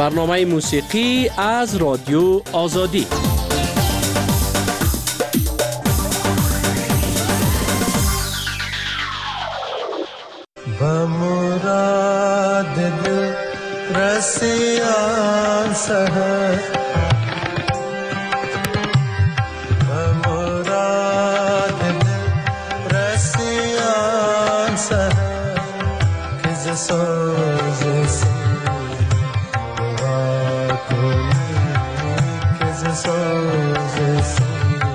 برنامه موسیقی از رادیو آزادی. با مراد دل رسیان سهر، با مراد دل رسیان سهر، که ز سوز سینه دعا کنی، که ز سوز سینه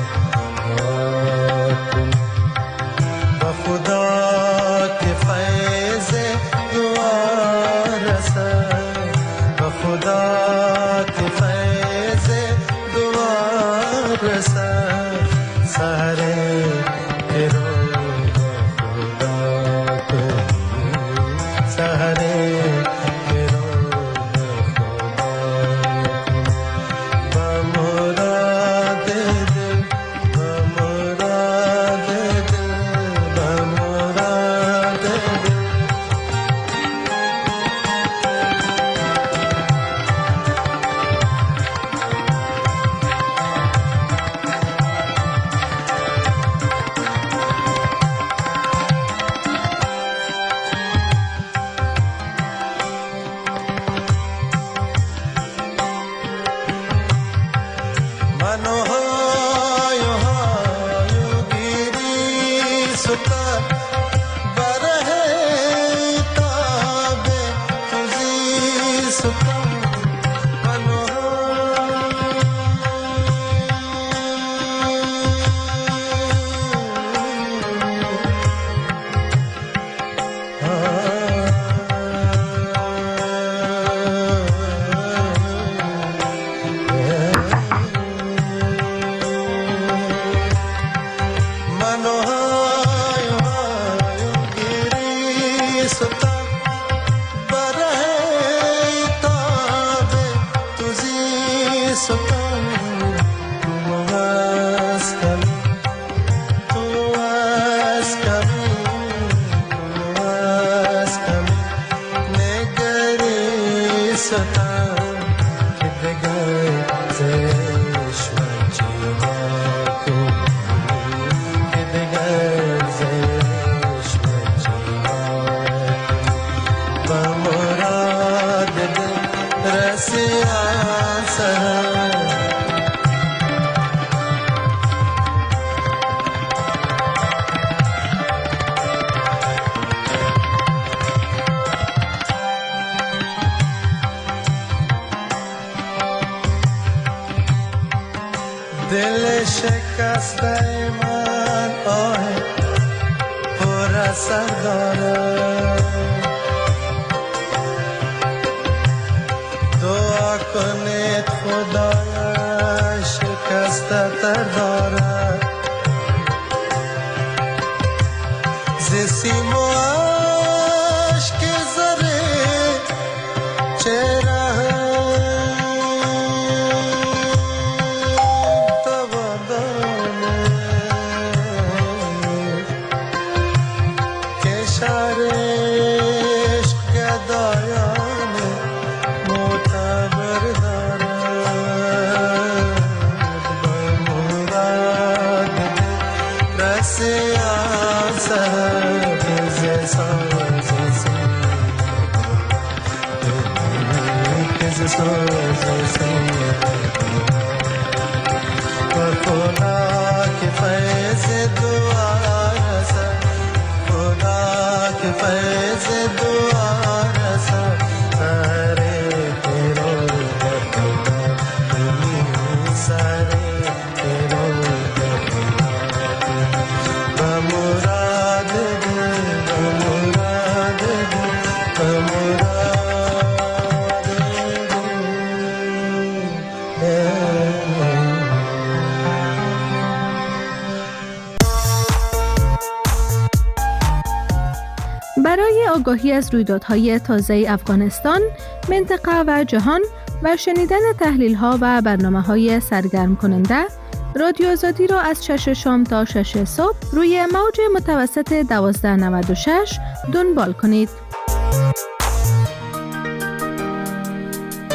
دعا کنی. با خدا که فیض دعا رسد، با خدا که فیض دعا رسد، سحر که رو خدا کنی، سحر که رو خدا کنی. با مراد دل، با مراد دل، با مراد دل. منو های گیری سکر بره تاب توزی سکر، منو دل شکسته من آه پر اثر داره، دعا کنید خدایا شکسته تر داره، ز سیم و اشک زره چهره برای آگاهی از رویدادهای تازه افغانستان، منطقه و جهان و شنیدن تحلیل‌ها و برنامه‌های سرگرم کننده، رادیو آزادی را از 6 شام تا 6 صبح روی موج متوسط 1296 دنبال کنید.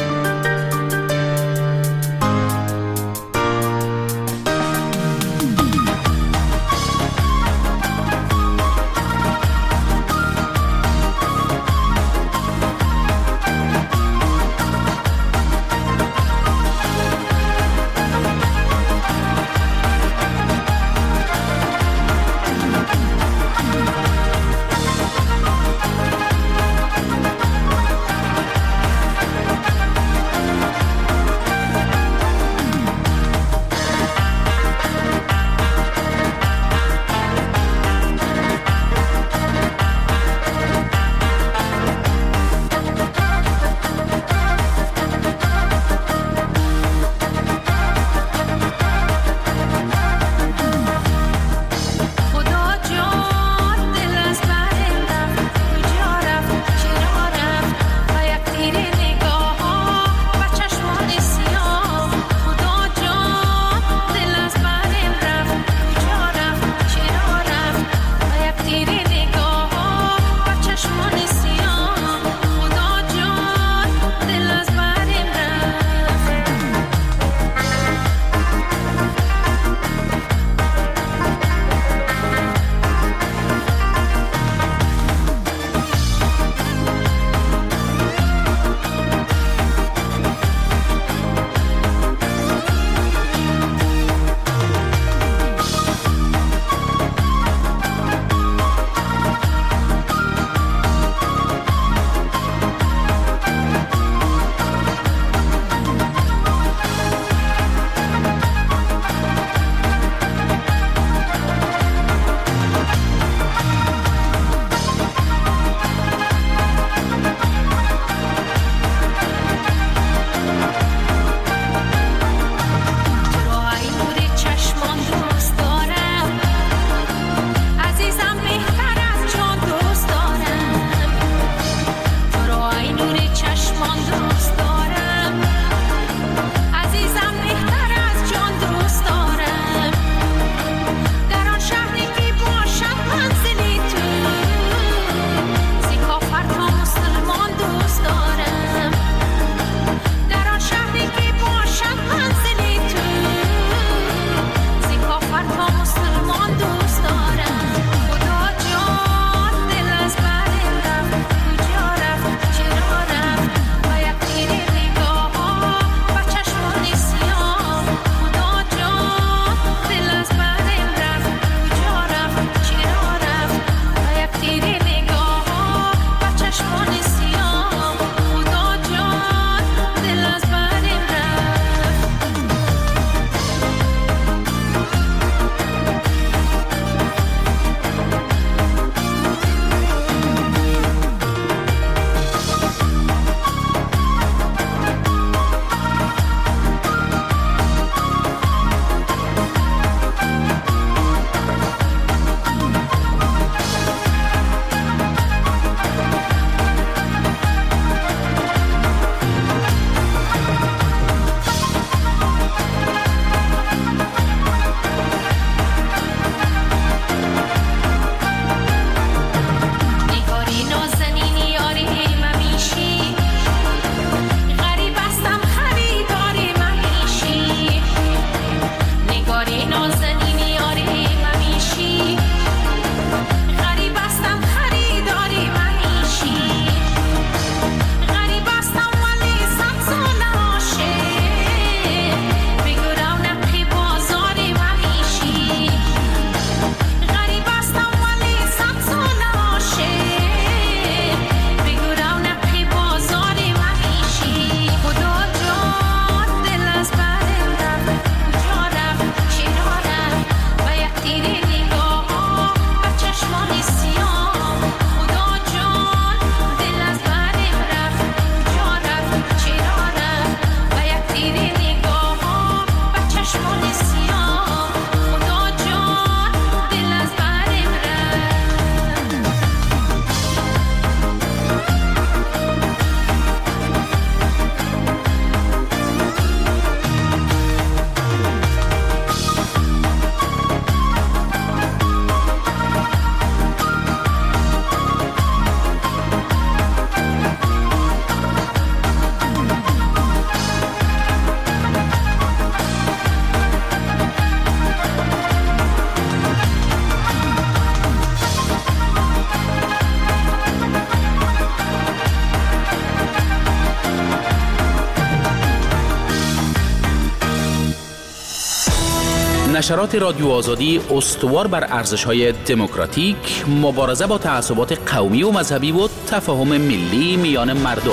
نشرات رادیو آزادی استوار بر ارزش‌های دموکراتیک، مبارزه با تعصبات قومی و مذهبی و تفاهم ملی میان مردم.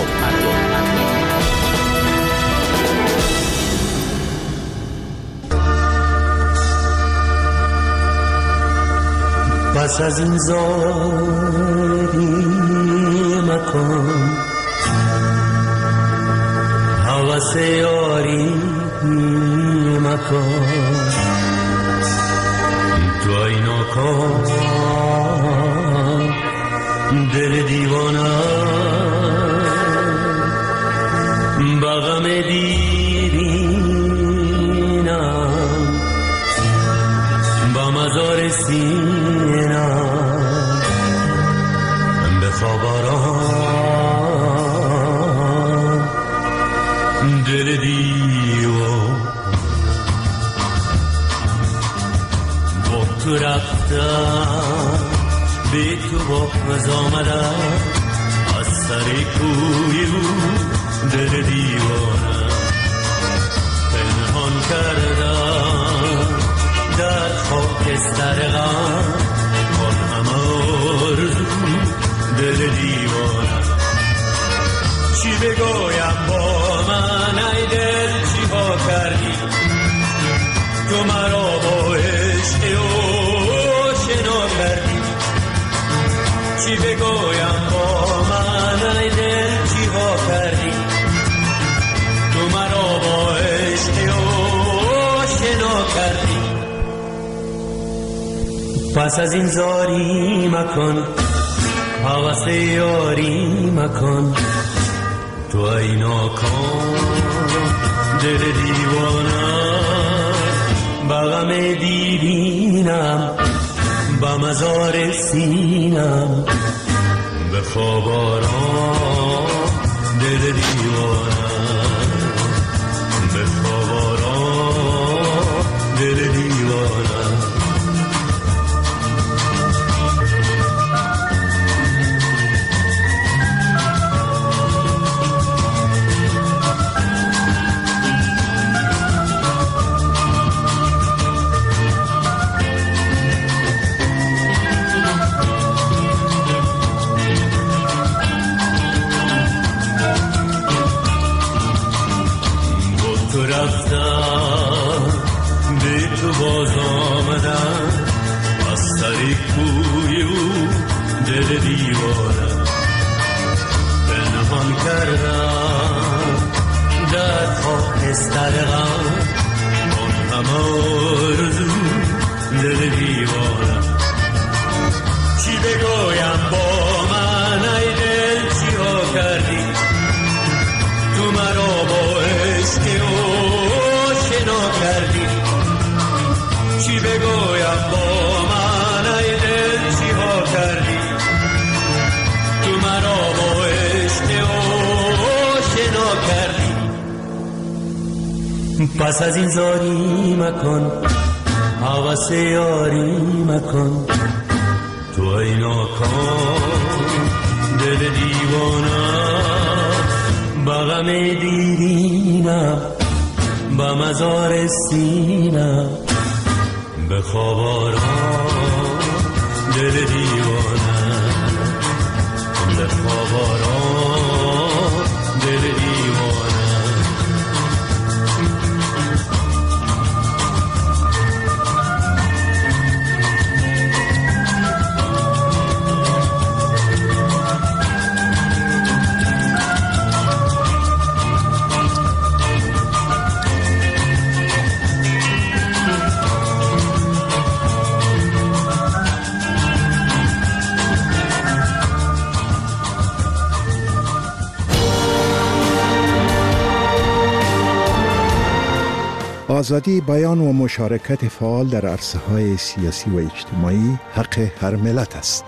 پس از این زاری مکن، هوس یاری مکن، تو اینا کن دل دیوانه بغم دیرینم با مزار سینم به خواباران دل دیوان با تو رفتم به تو باز آمدم از سر کوی رو دل دیوانم پنهان کردم در خاکستر غم آن همه آرزو دل دیوانم چی بگویم با من ای دل چی ها کردی تو مرا با عشق آشنا کردی چی بگویم با من ای دل چی ها کردی تو مرا با عشق آشنا کردی پس از این زاری مکن هوس یاری مکن تو ای ناکام دل دیوانم بغم دیرینم با مزار سینم به خواب آرام دل دیوانم به خواب آرام دل دیوانم باز آمدم از سر کوی او دل دیوانم پنهان کردم در خاکستر غم آن همه آرزو دل دیوانم چی بگویم با من ای دل چی ها کردی تو مرا با عشق آشنا کردی چی بگویم با من ای دل چی ها کردی تو مرا با عشق آشنا کردی پس از این زاری مکن واسه یاری مکن تو ای ناکام دل دیوانه با غم دیرینم با مزار سینم به خواب آرام دل دیوانه به خواب آرام دل دیوانه آزادی بیان و مشارکت فعال در عرصه‌های سیاسی و اجتماعی حق هر ملت است.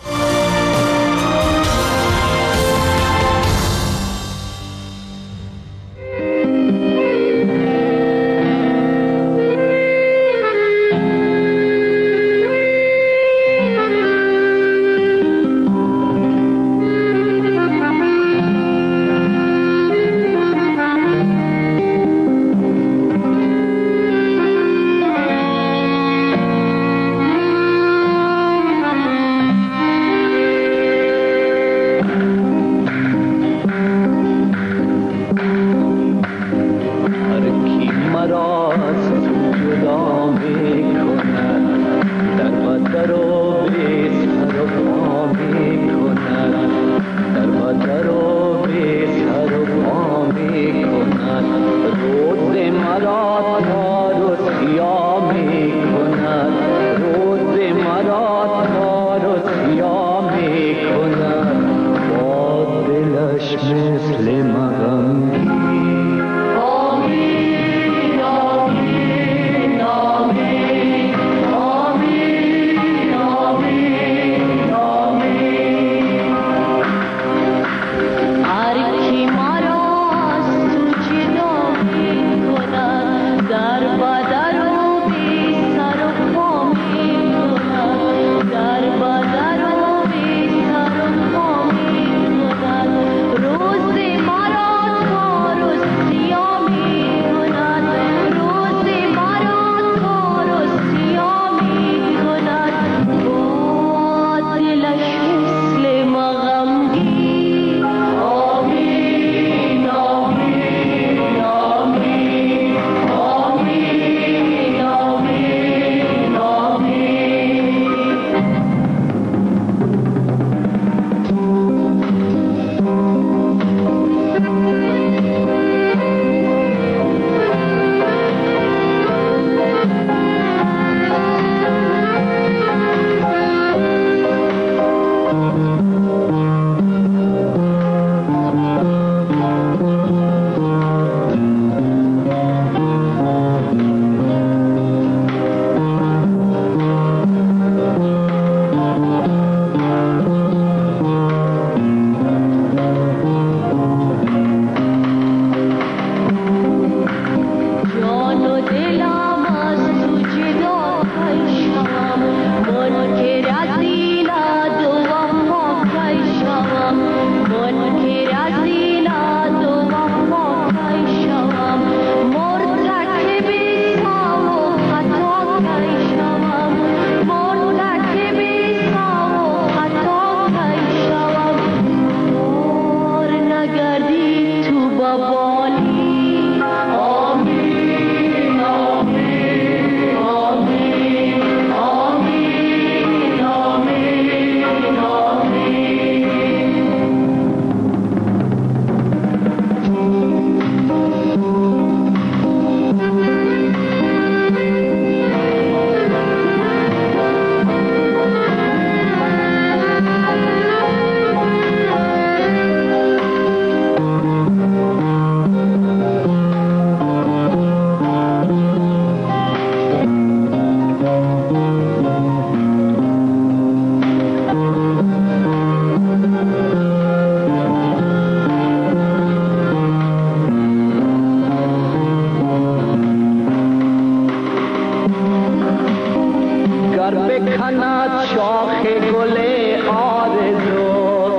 گر بکند شاخ گل آرزو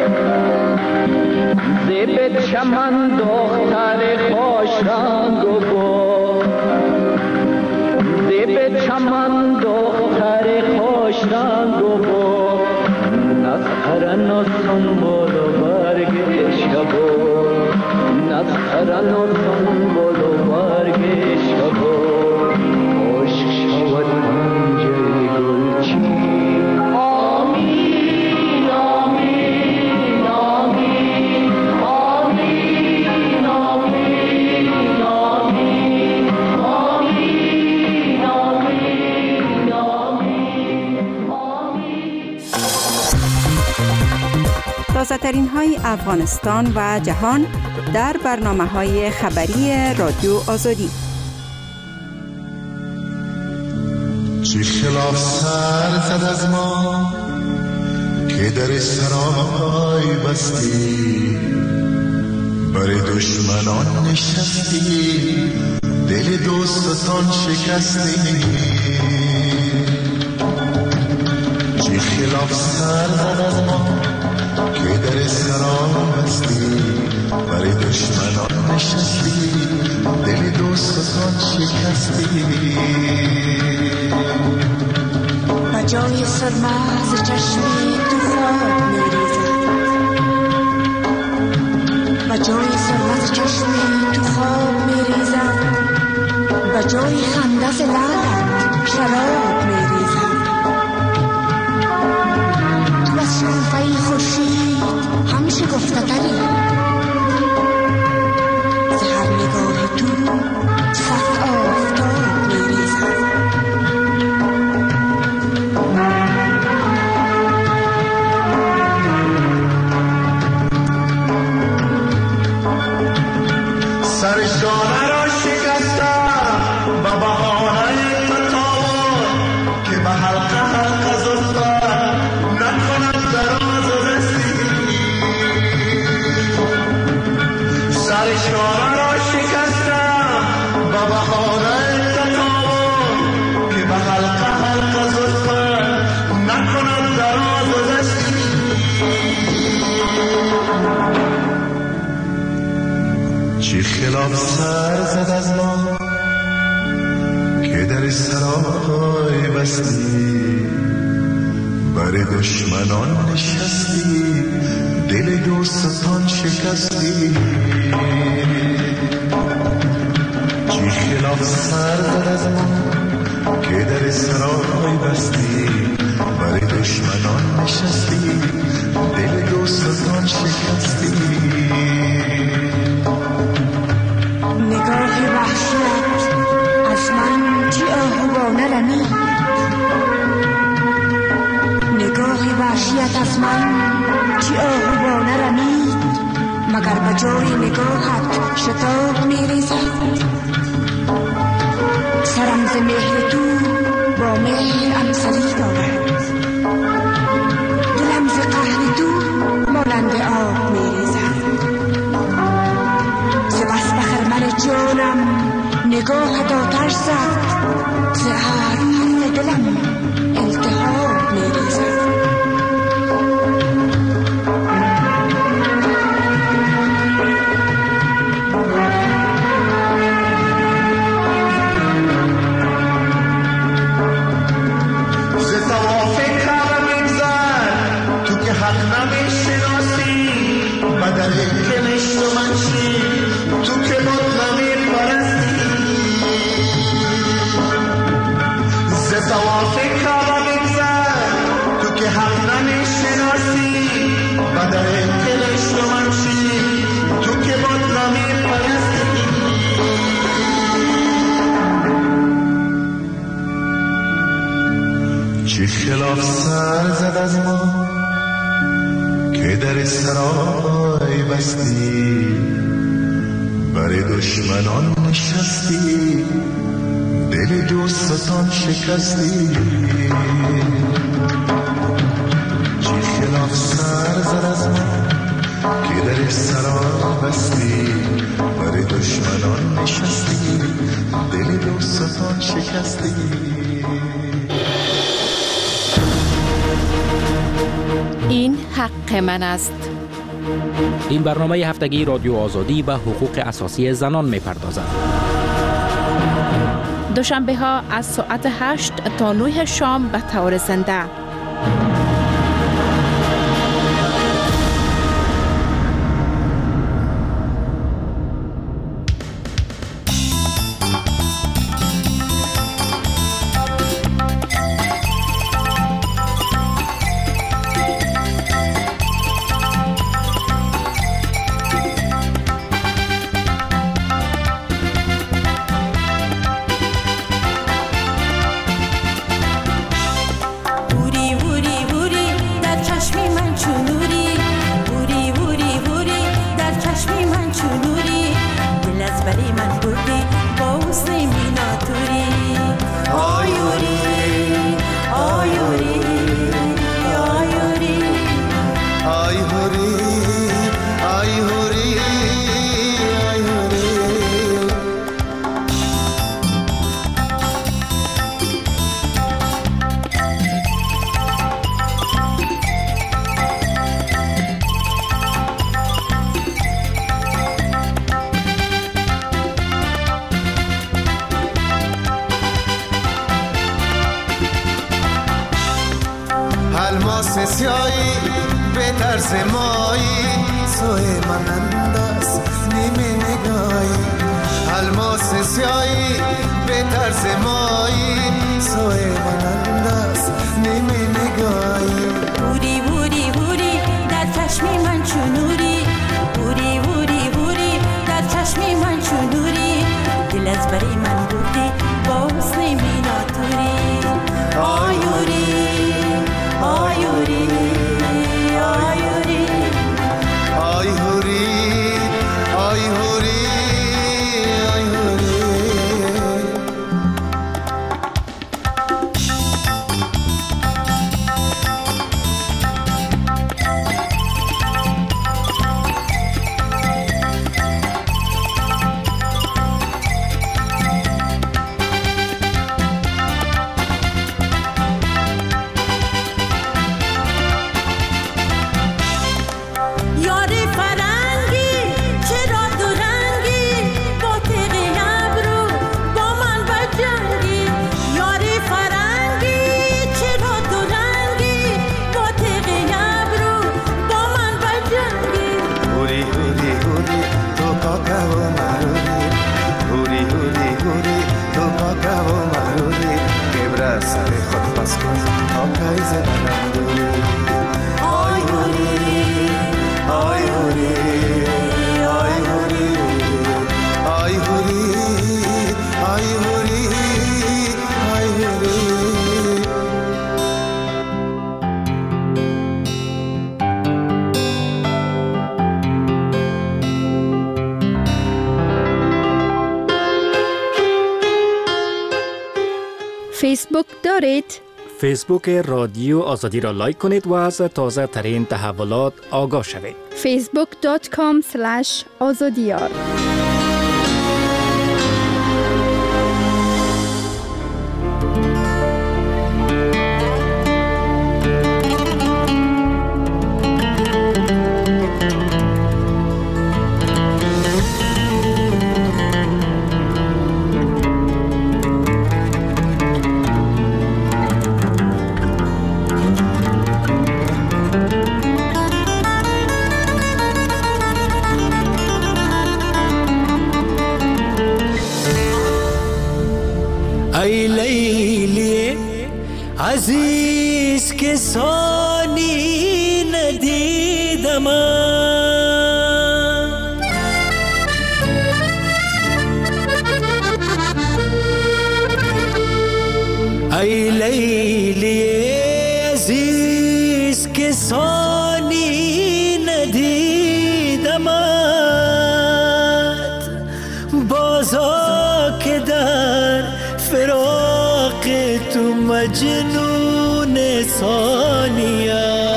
زیب چمن دختر خوش رنگ و بو زیب چمن دختر خوش رنگ و بو نزخرن و سنبول و برگ شبو نزخرن و سنبول و برگ شبو عشق شود پنجه گلچین تازه‌ترین های افغانستان و جهان در برنامه‌های خبری رادیو آزادی. چه خلاف سر زد از ما که در سرای بستی، بر دشمنان نشستی، دل دوستان شکستی. چه خلاف سر زد از ما که در سرای بستی، بر دشمنان نشستی، دل دوستان شکستی. و جای سرما ز چشمی تو خواب میریزد، و جای سرما ز چشمی تو خواب میریزد، و جای خنده ز لبت شراب میریزد. تو از شنفه خورشید همیشه گفته تری، ز هر نگاه تو صد آفتاب میریزد. سرشانه را شکستم و بهانه تطاور که به حلقه حلقه زلفت نکند دراز و رسی. سرشانه را شکستم و بهانه تطاور که به حلقه حلقه زلفت نکند دراز و رسی. چه خلاف سر زد از ما که در سرای بستی، بر دشمنان نشستی، دل دوستان شکستی. چه خلاف سر زد از ما که در سرای بستی، بر دشمنان نشستی، دل دوستان شکستی. نگاه وحشیت از من چی آهوانه رمید، نگاه وحشیت از من چی آهوانه رمید، مگر به جای نگاهت شتاب میریزد. سرم ز مهر تو با مهر امسلی دارد، دلم ز قهر تو مانند آب میریزد. ز بس به خرمن جانم نگاه آتش زد، ز هر حرف دلم التهاب میریزد. ز طواف کعبه می‌گذر تو که حق نمی‌شناسی، بدل کنشت و منشی تو که بت نمی‌پرستی. ز طواف کعبه می‌گذر تو که حق نمی‌شناسی، بدل کنشت و منشی تو که بت نمی‌پرستی. چه خلاف سر زد از ما که در سرای بستی، بر دشمنان نشستی، دل دوستان شکستی. چه خلاف سر زد از ما که در سرای بستی، بر دشمنان نشستی، دل دوستان شکستی. این حق من است. این برنامه هفتگی رادیو آزادی به حقوق اساسی زنان می‌پردازد. دوشنبه ها از ساعت 8 تا 9 شام به طور زنده. الماس سیایی به طرز مایی سوی من انداز نیمه نگاهی الماس سیایی به طرز مایی سوی من انداز نیمه نگاهی بوری بوری بوری در چشمی من چونوری بوری بوری بوری در چشمی من چونوری دل از بری من بودی با حسن میناتوری آیوری آیوری آیوری آیوری آیوری فیسبوک دارید؟ فیسبوک رادیو آزادی را لایک کنید و از تازه ترین تحولات آگاه شوید. facebook.com/azadiyar ای لیلی عزیز که ثانی ندیدم ای لیلی عزیز که ثانی ندیدم بازا که در فراق تو مجنون ثانیم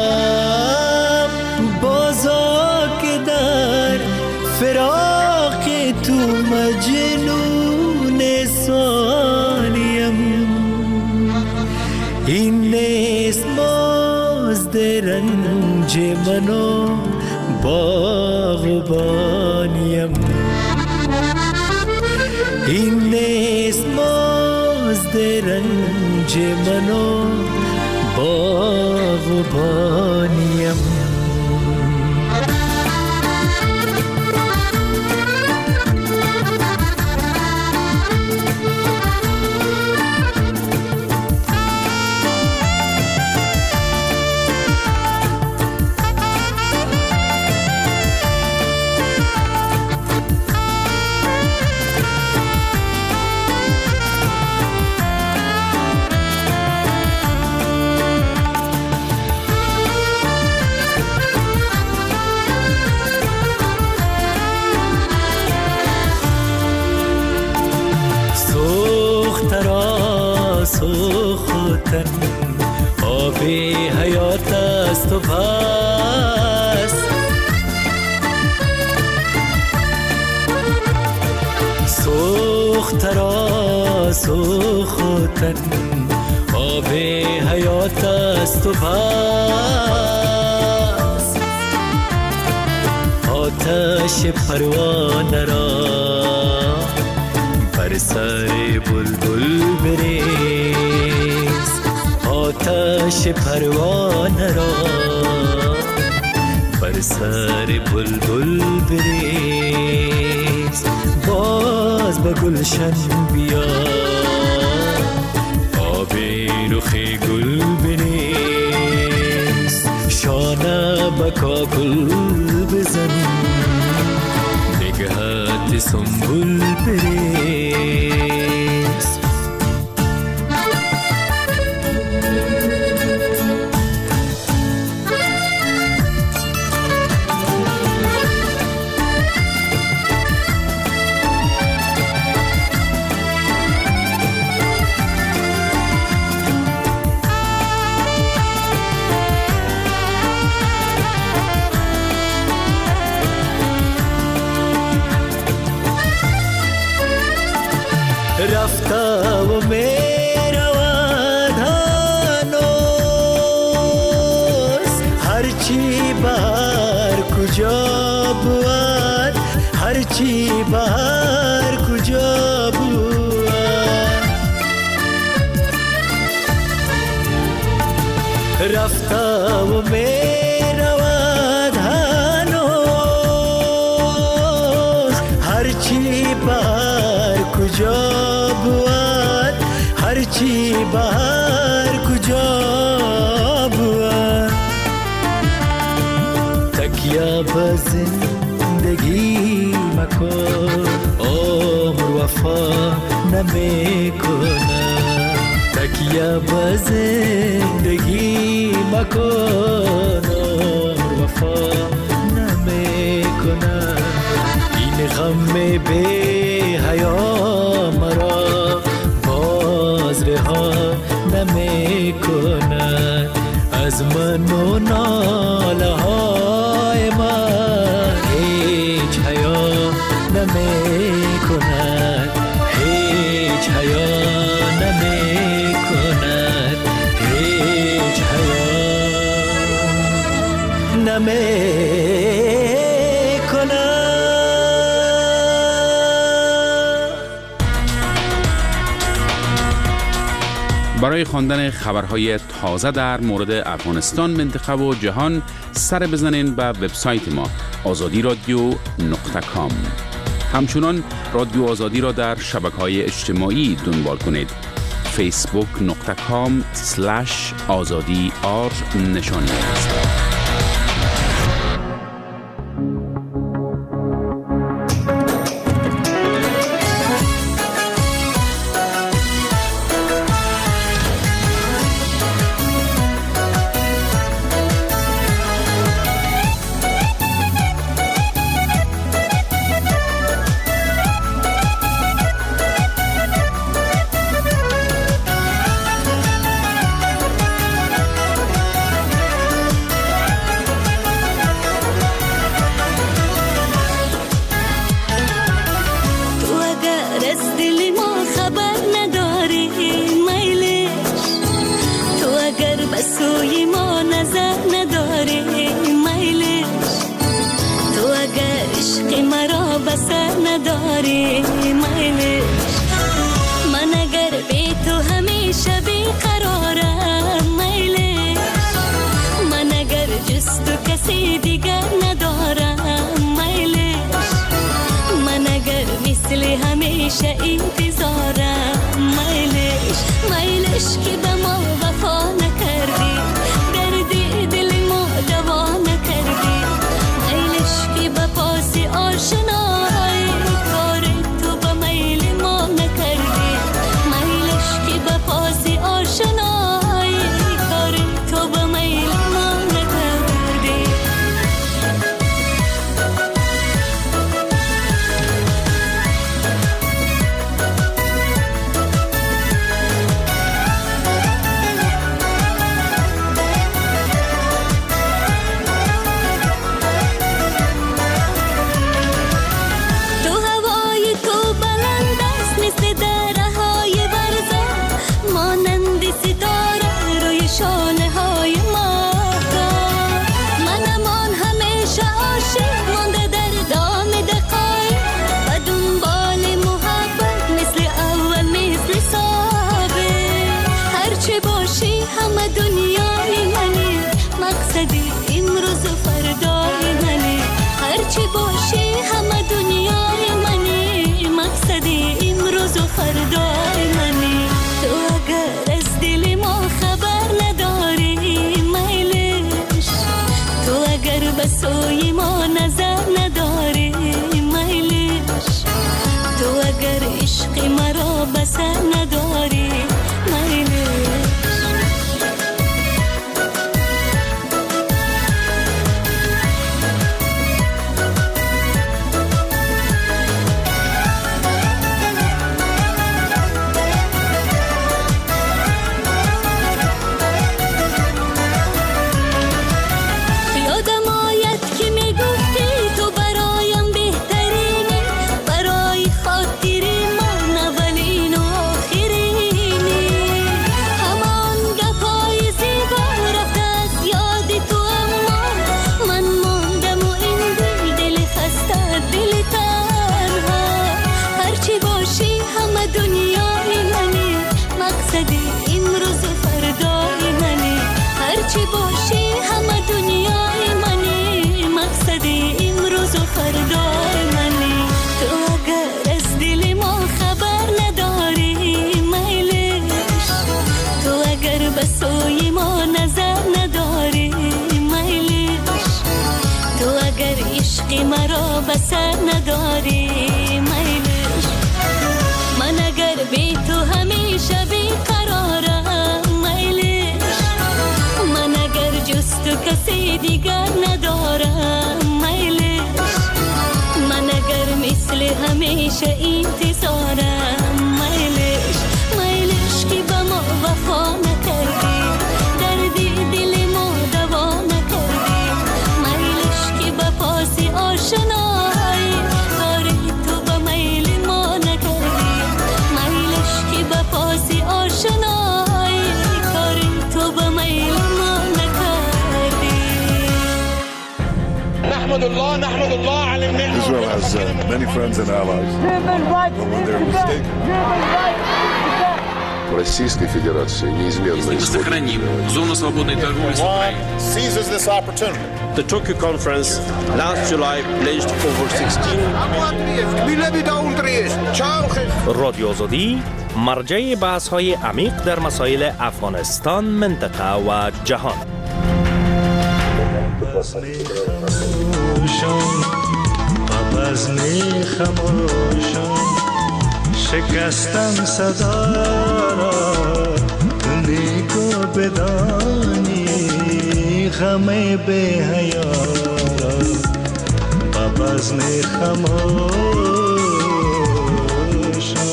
بازا که در فراق تو مجنون ثانیم این نیست ما مزد رنج منو باغبانیم. این نیست مزد رنج منو باغبانیم. سوختن آب حیات است و پس سوخترا سوختن آب حیات است و پس آتش پروانه را بر سر بلبل بریز. آتش پروانه را بر سر بلبل بریز. باز به گلشن بیا آب رخ گل بریز. شانه به کاکل بزن نگهت سنبول بریز. رفته و می رود هنوز هرچی بر کجا بود، هرچی بر کجا بود. رفته و می رود هنوز هرچی بر کجا بود، هرچی بر کجا بود. تکیه به زندگی مکن عمر وفا نمیکنه. تکیه به زندگی مکن عمر وفا نمیکنه. این غم بی حیا مرا باز رها نمی کند. از من و ناله های من هیچ حیا نمی کند. هیچ حیا نمی کند. هیچ حیا نمی برای خواندن خبرهای تازه در مورد افغانستان، منطقه و جهان سر بزنین به وبسایت ما azadi.radio.com. همچنان رادیو آزادی را در شبکه‌های اجتماعی دنبال کنید. facebook.com/azadi_r نشانی است. نداری میلش. من اگر بی تو همیشه بیقرارم میلش. من اگر جز تو کسی دیگر ندارم میلش. من اگر مثل همیشه انتظارم میلش. میلش که به ما وفا نکردی، دردی دل ما دوا نکردی. میلش که به پاس آشنایی کار تو به میل ما نکردی. میلش که به پاس آشنایی کار تو به میل ما نکردی. بسوی ما نظر نداری میلش. تو اگر عشق مرا بسر نداری میلش. مرا بسر نداری میلش. من اگر بی تو همیشه بیقرارم میلش. من اگر جز تو کسی دیگر ندارم میلش. من اگر مثل همیشه انتظارم میلش. میلش که به ما وفا نکردی، دردی دل ما دوا نکردی. میلش که به پاس آشنایی کار تو به میل ما نکردی. میلش که به پاس آشنایی کار تو به میل ما نکردی. نحمد الله على النعمة. Israel has many friends and allies. But when they're mistaken, Российской Федерации неизменно сохраним зону свободной торговли с Украиной. Seizes this opportunity. The Tokyo conference last July pledged over 16 رادیو آزادی مرجع بحث‌های عمیق در مسائل افغانستان، منطقه و جهان. شکستم صدا را نیکو بدانی، غم به حیا را با بزم خموشان.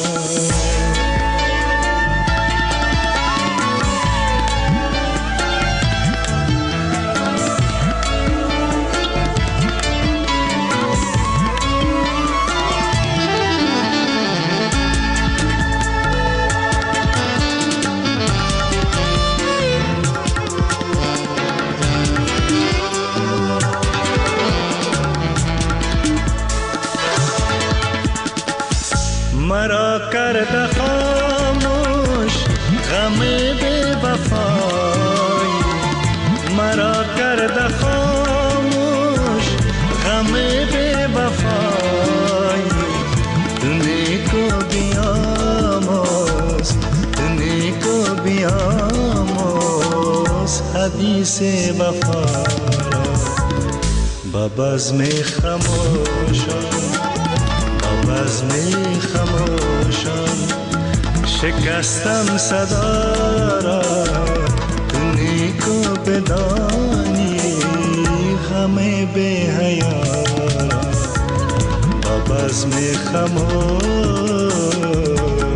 کرده خاموش غم بی وفایی، مرا کرده خاموش غم بی وفایی. تو نیکو بیاموز، تو نیکو بیاموز حدیث وفا را با بزم خموشان، با بزم خموشان شکستم صدا را. تو نیکو بدانی غم بی حیا را با بزم خموشان.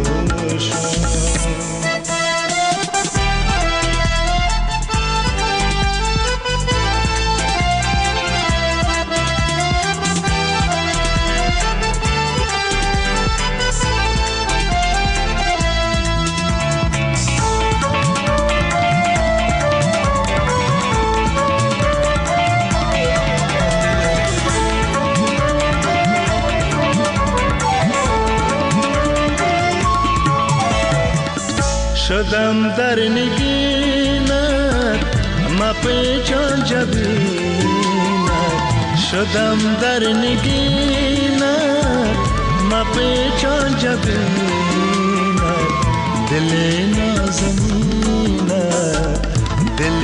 شدم در نگینت مپیچان جبینت، شدم در نگینت مپیچان جبینت. دل نازنینت، دل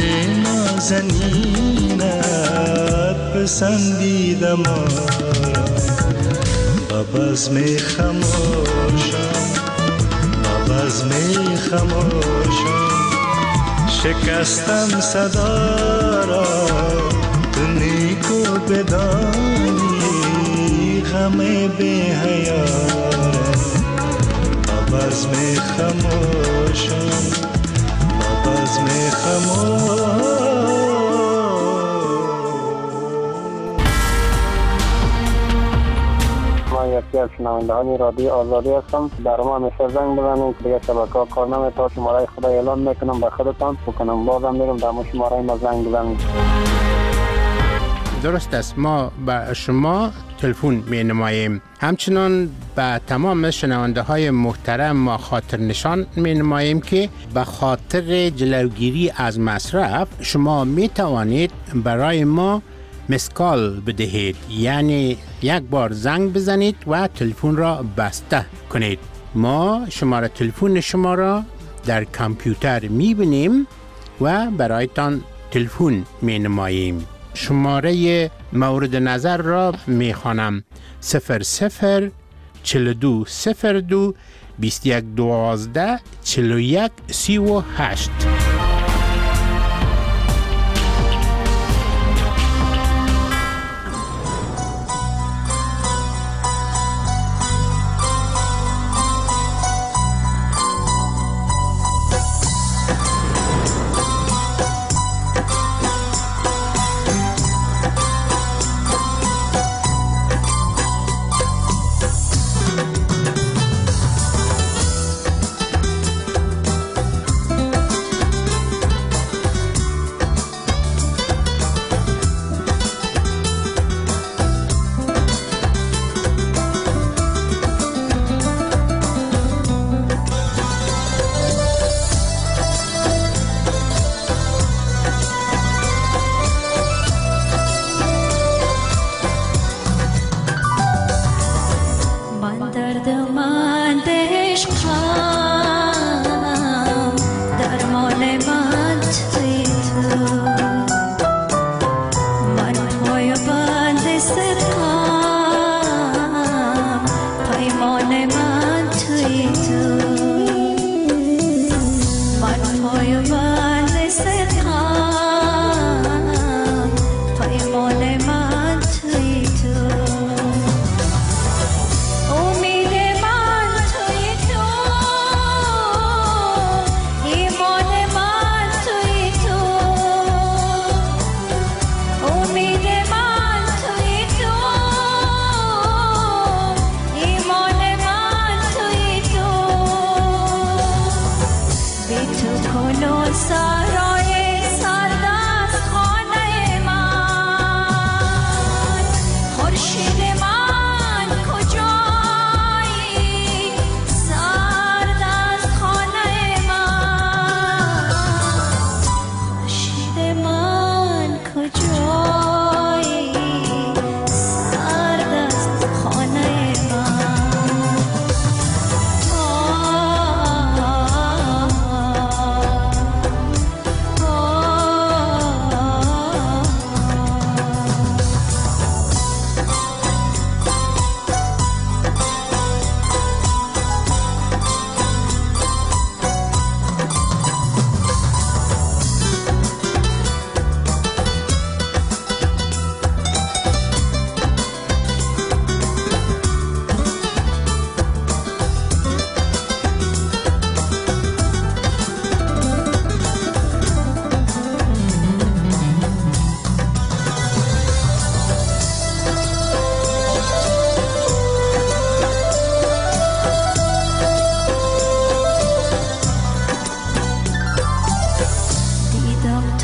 نازنینت پسندیدم آرا با بزم خموشان، بزم خموشان شکستم صدا را. تو نیکو بدانی غم بی حیا را با بزم خموشان، با بزم خموشان. یکی از شنوندگان رادیو آزادی هستم. در ما همیشه زنگ بزنید که دیگه شبکه‌ها کار نمی‌کنه. شماره خدا اعلام میکنم به خودتان بکنم، بازم میگم در شماره ما زنگ بزنید. درست است، ما به شما تلفن می‌نماییم. همچنان به تمام شنونده های محترم ما خاطر نشان می‌نماییم که به خاطر جلوگیری از مصرف شما می‌توانید برای ما مسکال بدهید، یعنی یک بار زنگ بزنید و تلفن را بسته کنید. ما شماره تلفن شما را در کامپیوتر می‌بینیم و برایتان تلفن می‌نماییم. شماره مورد نظر را می‌خوانم: 00 42 02 21 12 41 38.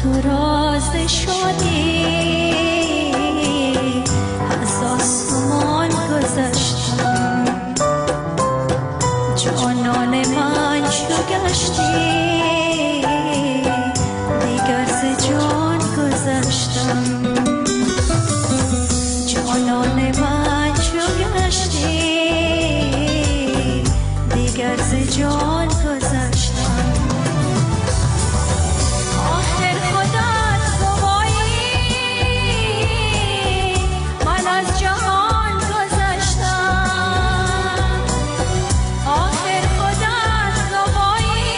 تو راز شدی از آسمان گذشتم جانان من چو گشتی دیگر ز جان گذشتم جانان من چو گشتی دیگر ز جان گذشتم آخر خودت گوایی من از جهان گذشتم آخر خودت گوایی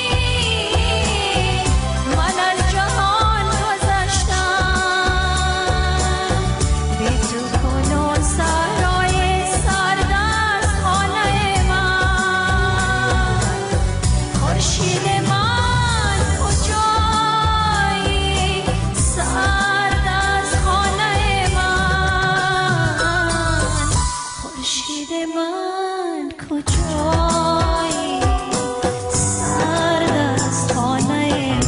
من از جهان گذشتم بی تو کنون سرای سرد از خانه من خورشید من کجایی سرد از خانه من خورشید من کجایی سرد از خانه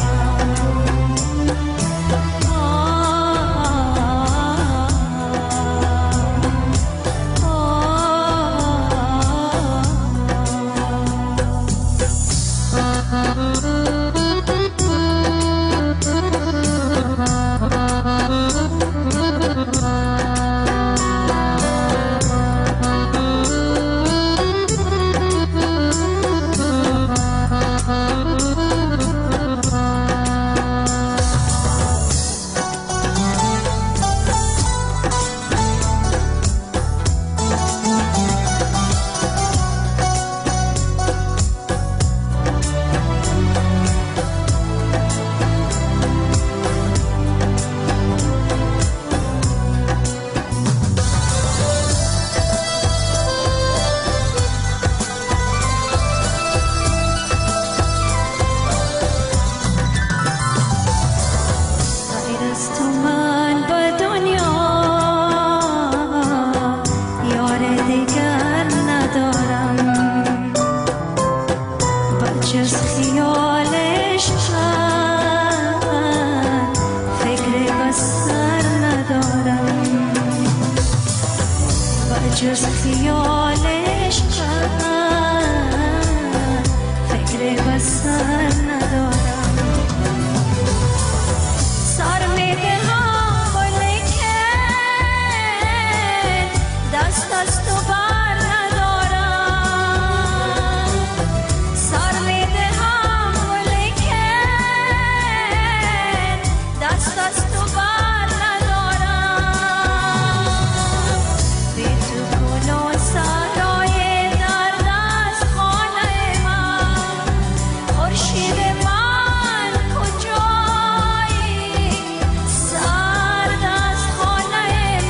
غیر از تو من به دنیا یار دیگر ندارم بجز خیالش من فکر بسر ندارم بجز خیالش من فکر بسر ندارم سر میدهم ولیکن دست از تو بر ندارم سر میدهم ولیکن دست از تو بر ندارم بی تو کنون سرای درد از خانه من خورشید من کجایی سرد از خانه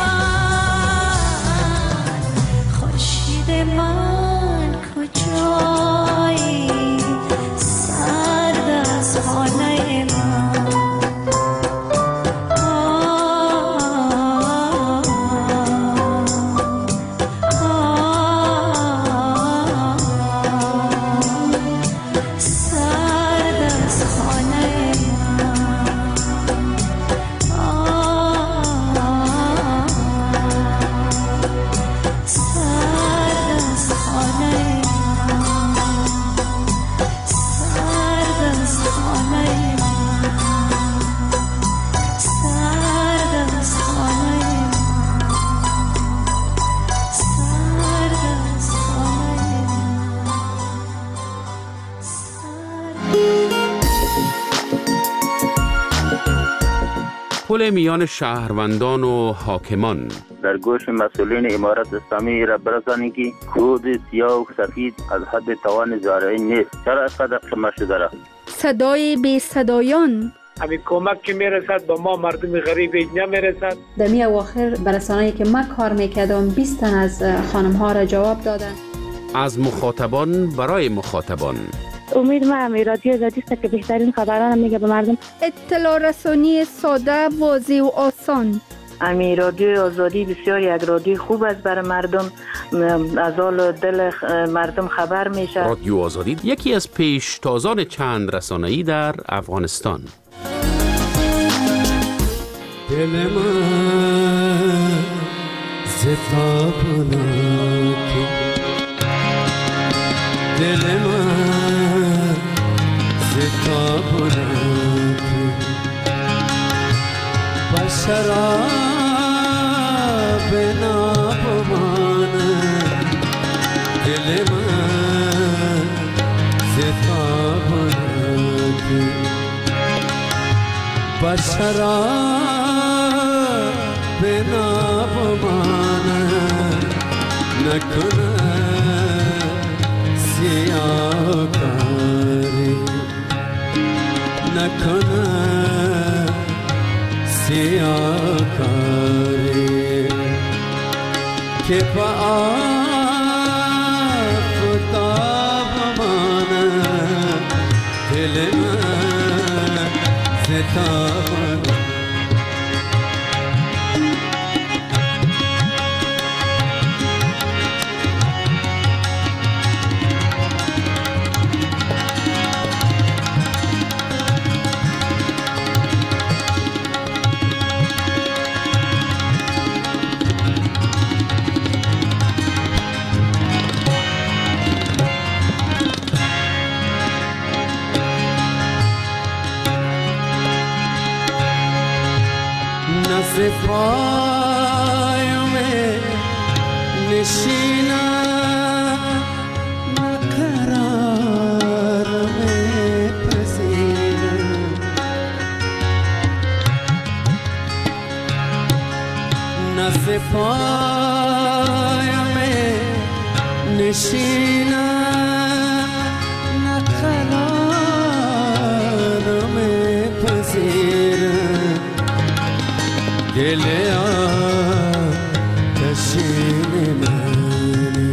من خورشید من کجایی سرد از خانه من سرد از خانه سرد از خانه سرد از خانه سرد از خانه سرد از خانه پل میان شهروندان و حاکمان در گوش مسئولین امارت اسلامی را برسانید که کود سیاه و سفید از حد توان زارعی نیست چرا از قدر شما شده را صدای بی صدایان همین کمک که میرسد به ما مردم غریب نمیرسد. در می اواخر برسانه‌ای که من کار میکردم 20 تن از خانم ها را جواب دادن. از مخاطبان برای مخاطبان امید ما رادیو آزادی است که بهترین خبران میگه به مردم. اطلاع رسانی ساده، واضح و آسان. رادیو آزادی بسیار یک رادیو خوب است برای مردم، از حال دل مردم خبر میشه. رادیو آزادی یکی از پیشتازان چند رسانه‌ای در افغانستان. دل من زتابناک دل من زتابناک بشراب نابمان دل من زتابناک بشراب نابمان نکنه سیاکاری نکنه سیاکاری که با آفتاب مانه دل من ستابان پایم نشینم قرارم پذیرم نزد پایم نشینم قرارم پذیرم دل آتشین منی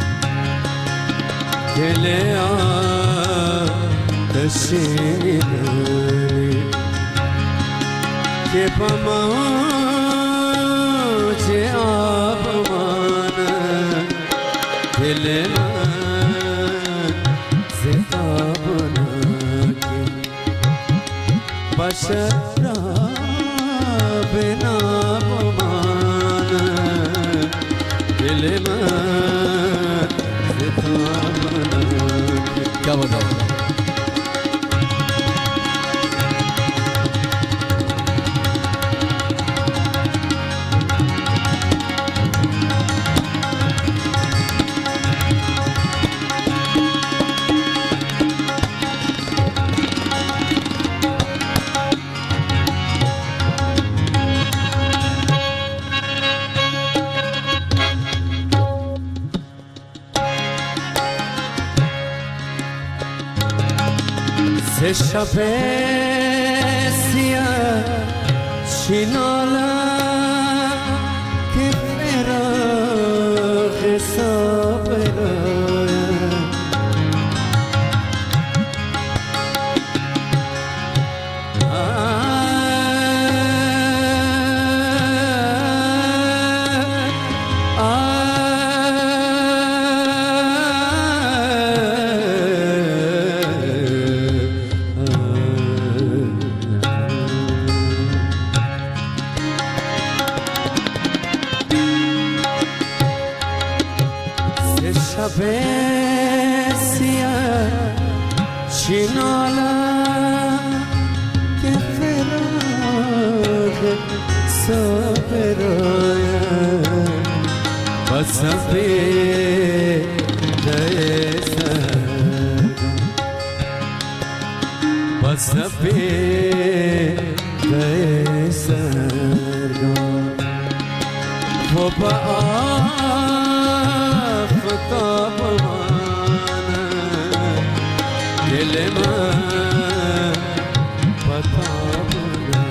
دل آتشین منی که با موج آب مانه دل من زتابناکی بشر بنابمان دل من ستابناک شب سیاه چینالم که فراغ صبرایم شب سیاه چینالم که فراغ صبرایم بسم به سرگان و با آفتاب مانه دل من بتابناک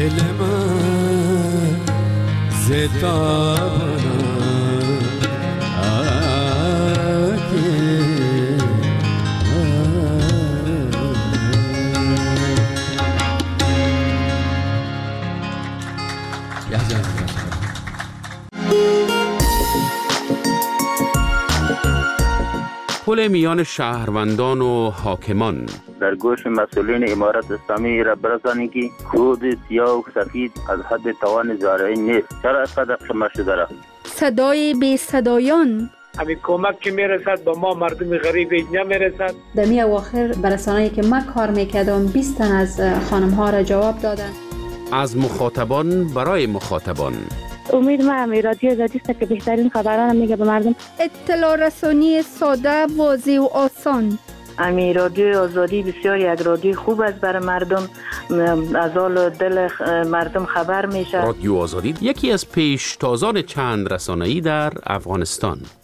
دل من زتابنا پل میان شهروندان و حاکمان. در گوش مسئولین امارت اسلامی را برسانید که خود سیاه و سفید از حد توان زارعین نیست. چرا اینقدر شما شده را؟ صدای بی صدایان. همین کمک که میرسد به ما مردم غریب نمیرسد. دمی اواخر برسانه‌ای که من کار میکردم 20 تن از خانم ها را جواب دادن. از مخاطبان برای مخاطبان. امید ما رادیو آزادی است که بهترین خبران میگه به مردم. اطلاع رسانی ساده، واضح و آسان. رادیو آزادی بسیار یک رادیو خوب است برای مردم، از حال دل مردم خبر میشه. رادیو آزادی یکی از پیشتازان چند رسانه‌ای در افغانستان.